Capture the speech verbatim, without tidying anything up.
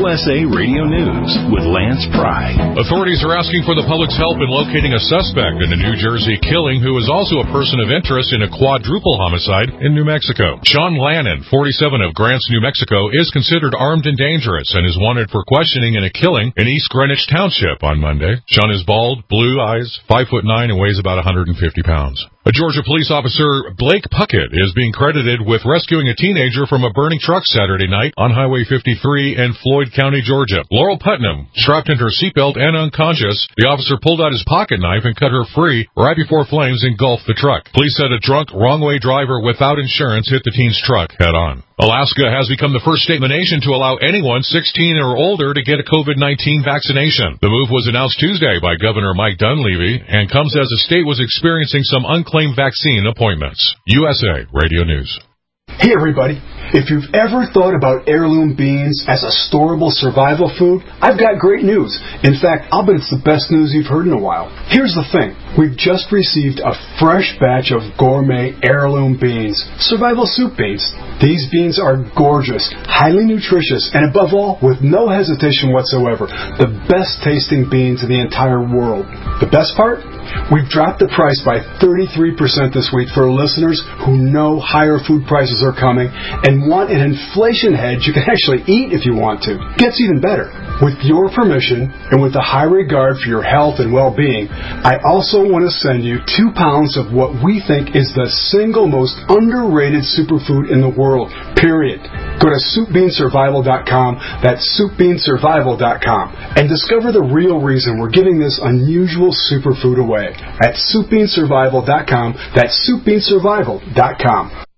U S A Radio News with Lance Pry. Authorities are asking for the public's help in locating a suspect in a New Jersey killing who is also a person of interest in a quadruple homicide in New Mexico. Sean Lannon, forty-seven, of Grants, New Mexico, is considered armed and dangerous and is wanted for questioning in a killing in East Greenwich Township on Monday. Sean is bald, blue eyes, five foot nine, and weighs about one hundred fifty pounds. A Georgia police officer, Blake Puckett, is being credited with rescuing a teenager from a burning truck Saturday night on Highway fifty-three in Floyd County, Georgia. Laurel Putnam, strapped into her seatbelt and unconscious, the officer pulled out his pocket knife and cut her free right before flames engulfed the truck. Police said a drunk, wrong-way driver without insurance hit the teen's truck head-on. Alaska has become the first state in the nation to allow anyone sixteen or older to get a COVID nineteen vaccination. The move was announced Tuesday by Governor Mike Dunleavy and comes as the state was experiencing some unclaimed vaccine appointments. U S A Radio News. Hey everybody, if you've ever thought about heirloom beans as a storable survival food, I've got great news. In fact, I'll bet it's the best news you've heard in a while. Here's the thing. We've just received a fresh batch of gourmet heirloom beans, survival soup beans. These beans are gorgeous, highly nutritious, and above all, with no hesitation whatsoever, the best tasting beans in the entire world. The best part? We've dropped the price by thirty-three percent this week for listeners who know higher food prices are coming and want an inflation hedge you can actually eat if you want to. Gets even better. With your permission and with a high regard for your health and well-being, I also want to send you two pounds of what we think is the single most underrated superfood in the world, period. Go to soup bean survival dot com, that's soup bean survival dot com, and discover the real reason we're giving this unusual superfood away at soup bean survival dot com, that's soup bean survival dot com.